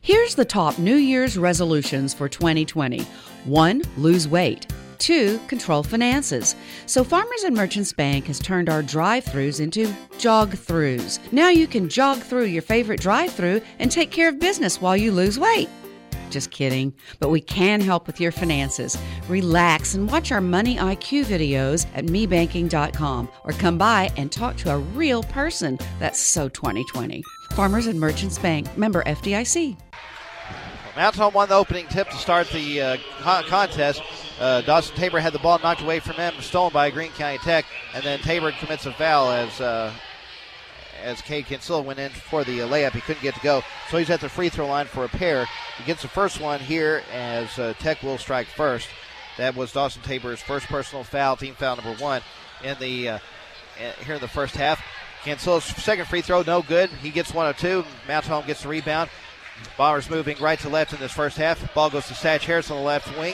Here's the top New Year's resolutions for 2020. 1. Lose weight. 2. Control finances. So Farmers and Merchants Bank has turned our drive-thrus into jog-thrus. Now you can jog through your favorite drive-thru and take care of business while you lose weight. Just kidding, but we can help with your finances. Relax and watch our Money IQ videos at mebanking.com or come by and talk to a real person. That's so 2020. Farmers and Merchants Bank, member FDIC. Mountain Home won the opening tip to start the contest. Dawson Tabor had the ball knocked away from him, stolen by Greene County Tech, and then Tabor commits a foul as Cade Kinsella went in for the layup. He couldn't get to go, so he's at the free throw line for a pair. He gets the first one here as Tech will strike first. That was Dawson Tabor's first personal foul, team foul number 1 in the here in the first half. Kinsella's second free throw, no good. He gets 1 of 2. Mountain Home gets the rebound. Bombers moving right to left in this first half. Ball goes to Satch Harris on the left wing.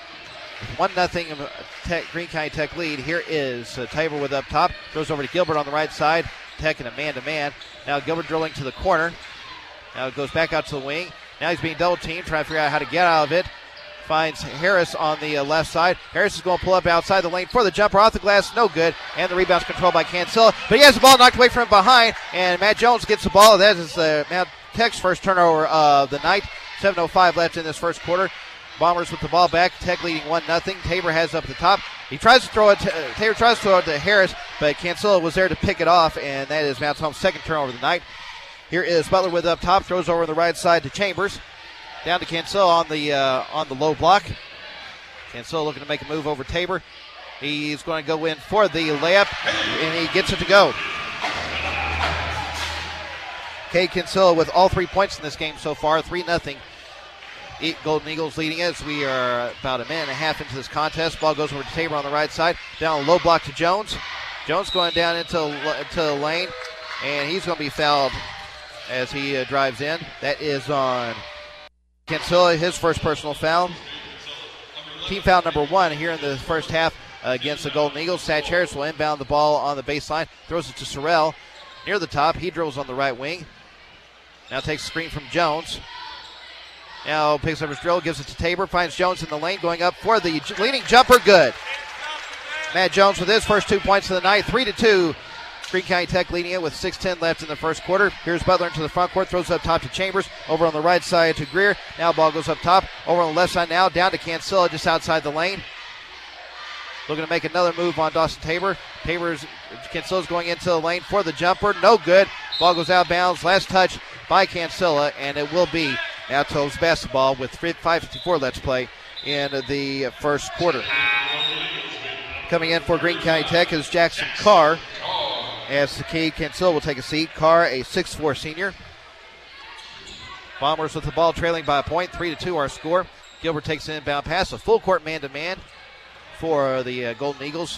1-0 Greene County Tech lead. Here is Tabor with up top. Throws over to Gilbert on the right side. Tech in a man-to-man. Now Gilbert drilling to the corner. Now it goes back out to the wing. Now he's being double-teamed, trying to figure out how to get out of it. Finds Harris on the left side. Harris is going to pull up outside the lane for the jumper off the glass. No good. And the rebound's controlled by Kinsella. But he has the ball knocked away from behind. And Matt Jones gets the ball. That is Mount Tech's first turnover of the night. 7:05 left in this first quarter. Bombers with the ball back. Tech leading 1-0. Tabor has up the top. He tries to throw it. Tabor tries to throw it to Harris, but Kinsella was there to pick it off, and that is Mountain Home's second turnover of the night. Here is Butler with up top. Throws over on the right side to Chambers. Down to Kinsella on the low block. Kinsella looking to make a move over Tabor. He's going to go in for the layup, and he gets it to go. Cade Kinsella with all 3 points in this game so far, 3-0. Golden Eagles leading as we are about a minute and a half into this contest. Ball goes over to Tabor on the right side. Down low block to Jones. Jones going down into the lane, and he's going to be fouled as he drives in. That is on Kinsella, his first personal foul. Team foul number 1 here in the first half against the Golden Eagles. Satch Harris will inbound the ball on the baseline. Throws it to Sorrell near the top. He dribbles on the right wing. Now takes a screen from Jones. Now picks up his drill, gives it to Tabor, finds Jones in the lane, going up for the leading jumper, good. Matt Jones with his first 2 points of the night, 3-2. Greene County Tech leading it with 6:10 left in the first quarter. Here's Butler into the front court, throws up top to Chambers, over on the right side to Greer. Now ball goes up top, over on the left side now, down to Kinsella just outside the lane. Looking to make another move on Dawson Tabor. Kinsella's going into the lane for the jumper, no good. Ball goes out of bounds, last touch by Kinsella, and it will be Altos basketball with 5:54 left to play in the first quarter. Coming in for Greene County Tech is Jackson Carr, as Cade Kinsella will take a seat. Carr, a 6'4 senior. Bombers with the ball trailing by a point, 3-2 our score. Gilbert takes an inbound pass, a full court man-to-man for the Golden Eagles.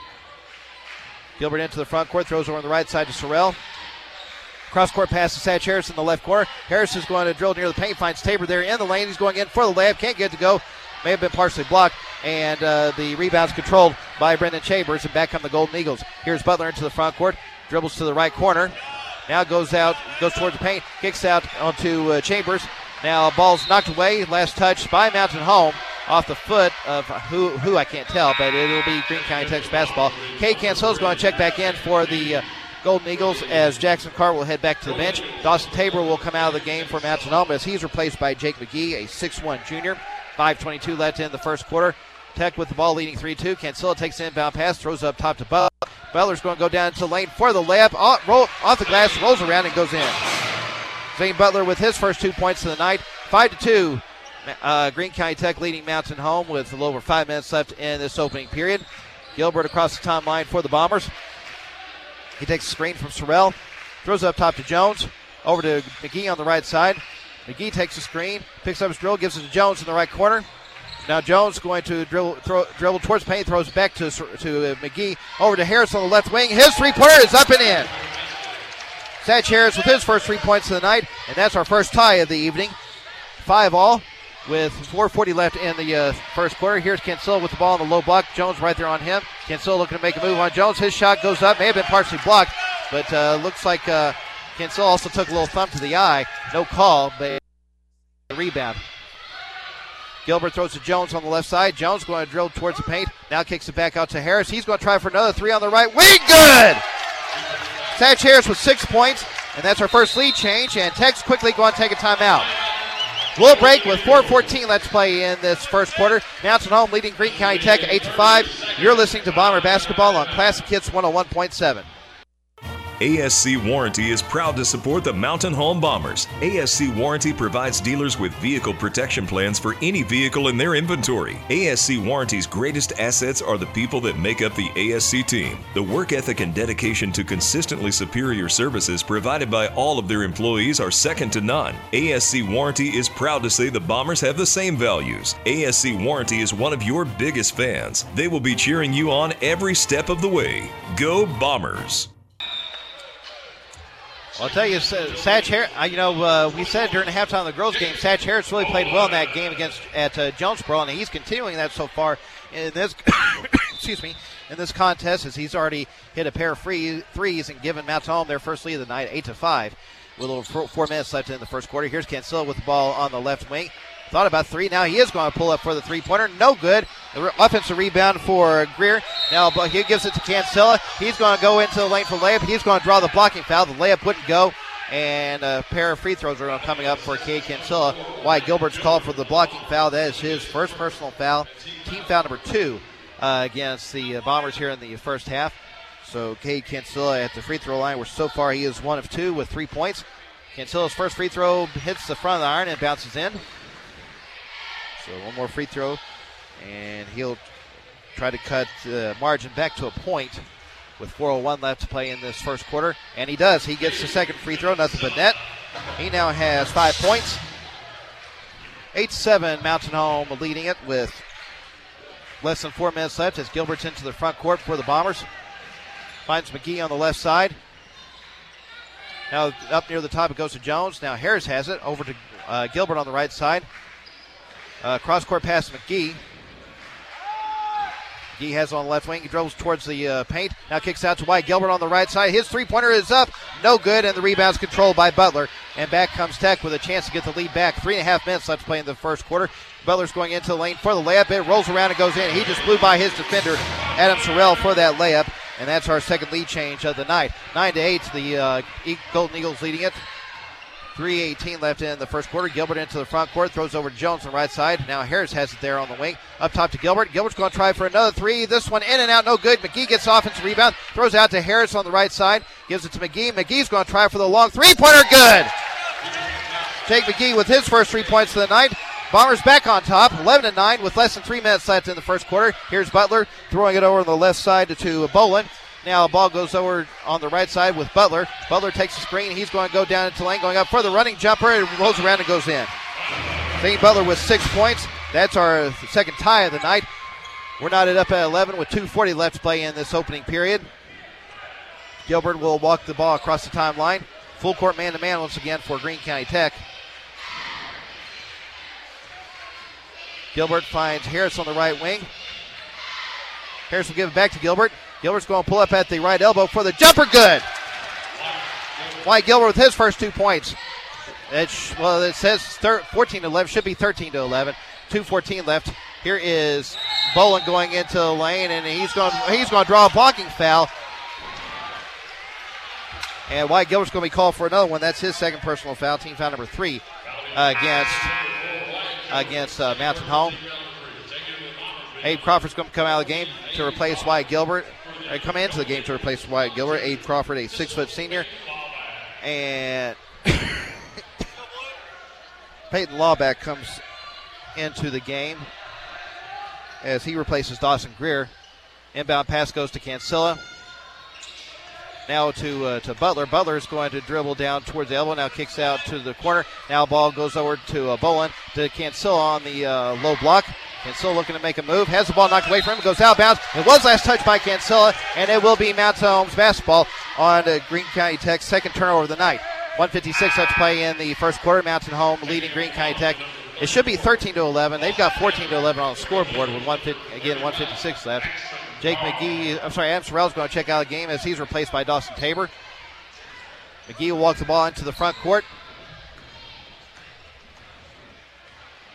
Gilbert into the front court, throws over on the right side to Sorrell. Cross-court pass to Satch Harris in the left corner. Harris is going to drill near the paint, finds Tabor there in the lane. He's going in for the layup, can't get it to go. May have been partially blocked, and the rebound's controlled by Brendan Chambers, and back come the Golden Eagles. Here's Butler into the front court, dribbles to the right corner. Now goes towards the paint, kicks out onto Chambers. Now ball's knocked away, last touch by Mountain Home off the foot of who I can't tell, but it'll be Greene County Tech's basketball. Cade Kinsella's going to check back in for the Golden Eagles as Jackson Carr will head back to the bench. Dawson Tabor will come out of the game for Mountain Home as he's replaced by Jake McGee, a 6'1 junior. 5:22 left in the first quarter. Tech with the ball leading 3-2. Kinsella takes an inbound pass, throws up top to Butler. Butler's going to go down into the lane for the layup. Off the glass, rolls around and goes in. Zane Butler with his first 2 points of the night. 5-2. Greene County Tech leading Mountain Home with a little over 5 minutes left in this opening period. Gilbert across the timeline for the Bombers. He takes a screen from Sorrell. Throws up top to Jones. Over to McGee on the right side. McGee takes a screen, picks up his drill, gives it to Jones in the right corner. Now Jones going to dribble towards paint, throws it back to McGee. Over to Harris on the left wing. His three-pointer is up and in. Satch Harris with his first 3 points of the night, and that's our first tie of the evening. 5-all with 4:40 left in the first quarter. Here's Kinsella with the ball on the low block. Jones right there on him. Kinsella looking to make a move on Jones. His shot goes up. May have been partially blocked, but looks like Kinsella also took a little thumb to the eye. No call, but the rebound. Gilbert throws to Jones on the left side. Jones going to drill towards the paint. Now kicks it back out to Harris. He's going to try for another three on the right wing. Good! Satch Harris with 6 points, and that's our first lead change, and Tech's quickly going to take a timeout. We'll break with 4:14 left to play in this first quarter. Mountain Home leading Greene County Tech 8-5. You're listening to Bomber Basketball on Classic Hits 101.7. ASC Warranty is proud to support the Mountain Home Bombers. ASC Warranty provides dealers with vehicle protection plans for any vehicle in their inventory. ASC Warranty's greatest assets are the people that make up the ASC team. The work ethic and dedication to consistently superior services provided by all of their employees are second to none. ASC Warranty is proud to say the Bombers have the same values. ASC Warranty is one of your biggest fans. They will be cheering you on every step of the way. Go Bombers! I'll tell you, Satch Harris, we said during the halftime of the girls' game, Satch Harris really played well in that game at Jonesboro, and he's continuing that so far in this in this contest, as he's already hit a pair of threes and given Mountain Home their first lead of the night, 8-5, with over 4 minutes left in the first quarter. Here's Cancilla with the ball on the left wing. Thought about three. Now he is going to pull up for the three-pointer. No good. The offensive rebound for Greer. Now he gives it to Cancilla. He's going to go into the lane for layup. He's going to draw the blocking foul. The layup wouldn't go. And a pair of free throws are coming up for Cade Cancilla. Wyatt Gilbert's called for the blocking foul. That is his first personal foul. Team foul number 2 against the Bombers here in the first half. So Cade Cancilla at the free throw line, where so far he is 1 of 2 with 3 points. Cancilla's first free throw hits the front of the iron and bounces in. So one more free throw, and he'll try to cut the margin back to a point with 4:01 left to play in this first quarter. And he does. He gets the second free throw, nothing but net. He now has 5 points. 8-7, Mountain Home leading it with less than 4 minutes left as Gilbert's into the front court for the Bombers. Finds McGee on the left side. Now up near the top it goes to Jones. Now Harris has it over to Gilbert on the right side. Cross-court pass to McGee. McGee has it on the left wing. He dribbles towards the paint. Now kicks out to Wyatt Gilbert on the right side. His three-pointer is up. No good, and the rebound's controlled by Butler. And back comes Tech with a chance to get the lead back. 3.5 minutes left to play in the first quarter. Butler's going into the lane for the layup. It rolls around and goes in. He just blew by his defender, Adam Sorrell, for that layup. And that's our second lead change of the night. 9-8, the Golden Eagles leading it. 3:18 left in the first quarter. Gilbert into the front court, throws over to Jones on the right side. Now Harris has it there on the wing. Up top to Gilbert. Gilbert's going to try for another three. This one in and out, no good. McGee gets offensive rebound, throws out to Harris on the right side, gives it to McGee. McGee's going to try for the long three-pointer, good. Jake McGee with his first 3 points of the night. Bombers back on top, 11-9 with less than 3 minutes left in the first quarter. Here's Butler throwing it over on the left side to Bolin. Now the ball goes over on the right side with Butler. Butler takes the screen. He's going to go down into the lane, going up for the running jumper. It rolls around and goes in. Zane Butler with 6 points. That's our second tie of the night. We're knotted up at 11 with 2:40 left to play in this opening period. Gilbert will walk the ball across the timeline. Full court man-to-man once again for Greene County Tech. Gilbert finds Harris on the right wing. Harris will give it back to Gilbert. Gilbert's going to pull up at the right elbow for the jumper, good. Wyatt Gilbert with his first 2 points. It says 14-11, should be 13-11. 2:14 left. Here is Bolin going into the lane, and he's going to draw a blocking foul. And Wyatt Gilbert's going to be called for another one. That's his second personal foul, team foul number 3 against Mountain Home. Abe Crawford's going to come out of the game to replace Wyatt Gilbert. Come into the game to replace Wyatt Gilbert. Abe Crawford, a 6-foot senior. And Peyton Lawback comes into the game as he replaces Dawson Greer. Inbound pass goes to Cancilla. Now to Butler. Butler's going to dribble down towards the elbow. Now kicks out to the corner. Now ball goes over to Bolin, to Cancilla on the low block. Cancilla looking to make a move. Has the ball knocked away from him. Goes out of bounds. It was last touched by Cancilla, and it will be Mountain Home's basketball on Greene County Tech's second turnover of the night. 1:56 left to play in the first quarter. Mountain Home leading Greene County Tech. It should be 13-11. They've got 14-11 on the scoreboard with 1:56 left. Adam Sorrell's going to check out the game as he's replaced by Dawson Tabor. McGee will walk the ball into the front court.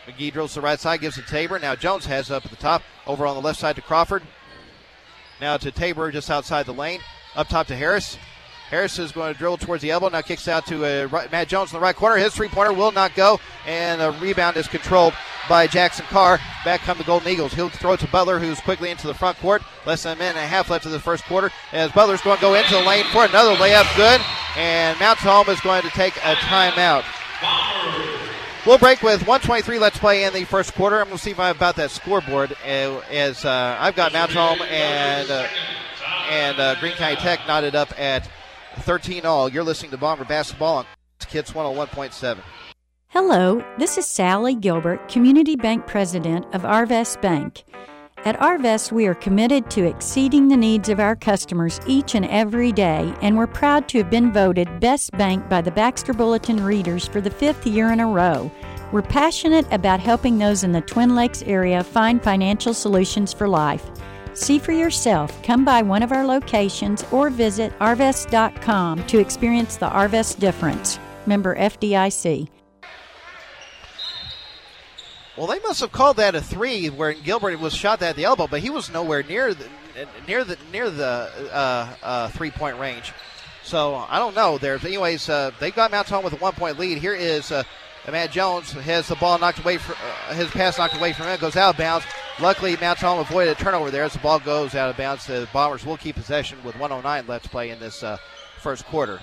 McGee drills to the right side, gives it to Tabor. Now Jones has up at the top, over on the left side to Crawford. Now to Tabor just outside the lane. Up top to Harris. Harris is going to drill towards the elbow. Now kicks out to Matt Jones in the right corner. His three-pointer will not go, and a rebound is controlled by Jackson Carr. Back come the Golden Eagles. He'll throw it to Butler, who's quickly into the front court. Less than a minute and a half left of the first quarter, as Butler's going to go into the lane for another layup. Good, and Mountain Home is going to take a timeout. We'll break with 1:23 left to play in the first quarter. I'm going to see if I'm about that scoreboard, as I've got Mountain Home and Greene County Tech knotted up at 13 all. You're listening to Bomber Basketball on Kids 101.7. Hello, this is Sally Gilbert, Community Bank President of Arvest Bank. At Arvest, we are committed to exceeding the needs of our customers each and every day, and we're proud to have been voted Best Bank by the Baxter Bulletin readers for the 5th year in a row. We're passionate about helping those in the Twin Lakes area find financial solutions for life. See for yourself. Come by one of our locations or visit arvest.com to experience the Arvest difference. Member FDIC. Well, they must have called that a three, where Gilbert was shot that at the elbow, but he was nowhere near the 3-point range. So I don't know. Anyways, they got Mountain Home with a 1-point lead. Here is Matt Jones has the ball knocked away, his pass knocked away from him, goes out of bounds. Luckily, Mountain Home avoided a turnover there as the ball goes out of bounds. The Bombers will keep possession with 1:09 left to play in this first quarter.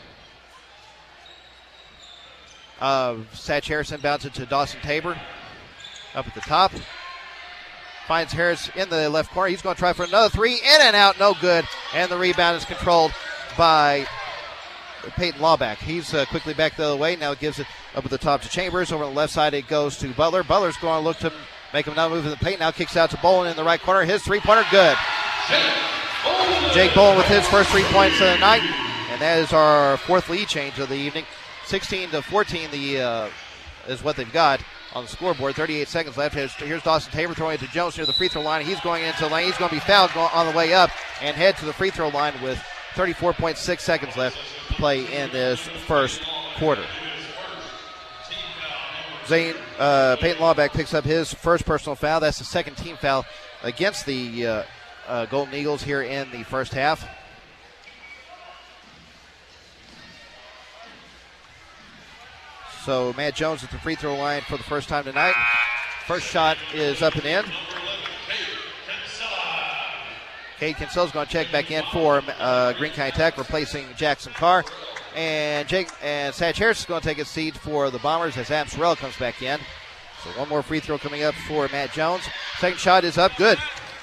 Satch Harrison bounces it to Dawson Tabor up at the top. Finds Harris in the left corner. He's going to try for another three. In and out, no good. And the rebound is controlled by Peyton Lawback. He's quickly back the other way. Now gives it up at the top to Chambers. Over on the left side, it goes to Butler. Butler's going to look to make another move in the paint. Now kicks out to Bolin in the right corner. His three-pointer, good. Jake Bolin with his first 3 points of the night. And that is our fourth lead change of the evening. 16-14 is what they've got on the scoreboard. 38 seconds left. Here's Dawson Tabor throwing it to Jones near the free throw line. He's going into the lane. He's going to be fouled on the way up and head to the free throw line with 34.6 seconds left to play in this first quarter. Peyton Lawback picks up his first personal foul. That's the second team foul against the Golden Eagles here in the first half. So Matt Jones at the free throw line for the first time tonight. First shot is up and in. Cade Kinsella's going to check back in for Greene County Tech, replacing Jackson Carr. And Satch Harris is going to take a seat for the Bombers as Adam Sorrell comes back in. So one more free throw coming up for Matt Jones. Second shot is up, good.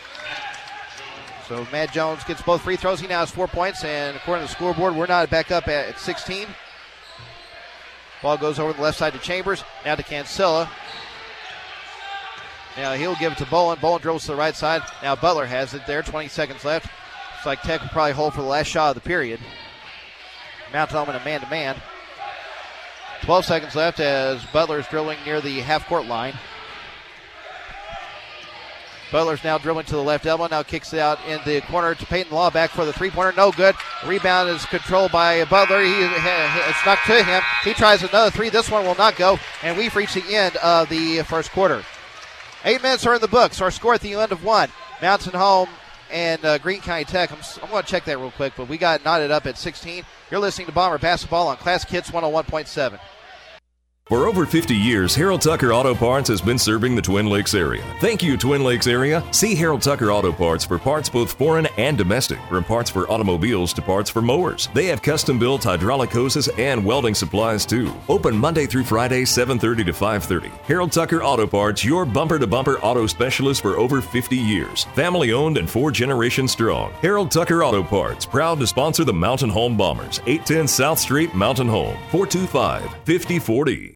So Matt Jones gets both free throws. He now has 4 points, and according to the scoreboard, we're not back up at 16. Ball goes over the left side to Chambers. Now to Kinsella. Now he'll give it to Bolin. Bolin dribbles to the right side. Now Butler has it there. 20 seconds left. Looks like Tech will probably hold for the last shot of the period. Mountain Home in a man-to-man. 12 seconds left as Butler's dribbling near the half-court line. Butler's now dribbling to the left elbow. Now kicks it out in the corner to Peyton Lawback for the three-pointer. No good. Rebound is controlled by Butler. It's stuck to him. He tries another three. This one will not go. And we've reached the end of the first quarter. 8 minutes are in the books. Our score at the end of one. Mountain Home and Greene County Tech. I'm going to check that real quick, but we got knotted up at 16. You're listening to Bomber Basketball on Classic Hits 101.7. For over 50 years, Harold Tucker Auto Parts has been serving the Twin Lakes area. Thank you, Twin Lakes area. See Harold Tucker Auto Parts for parts both foreign and domestic, from parts for automobiles to parts for mowers. They have custom-built hydraulic hoses and welding supplies, too. Open Monday through Friday, 7:30 to 5:30. Harold Tucker Auto Parts, your bumper-to-bumper auto specialist for over 50 years. Family-owned and 4 generations strong. Harold Tucker Auto Parts, proud to sponsor the Mountain Home Bombers. 810 South Street, Mountain Home, 425-5040.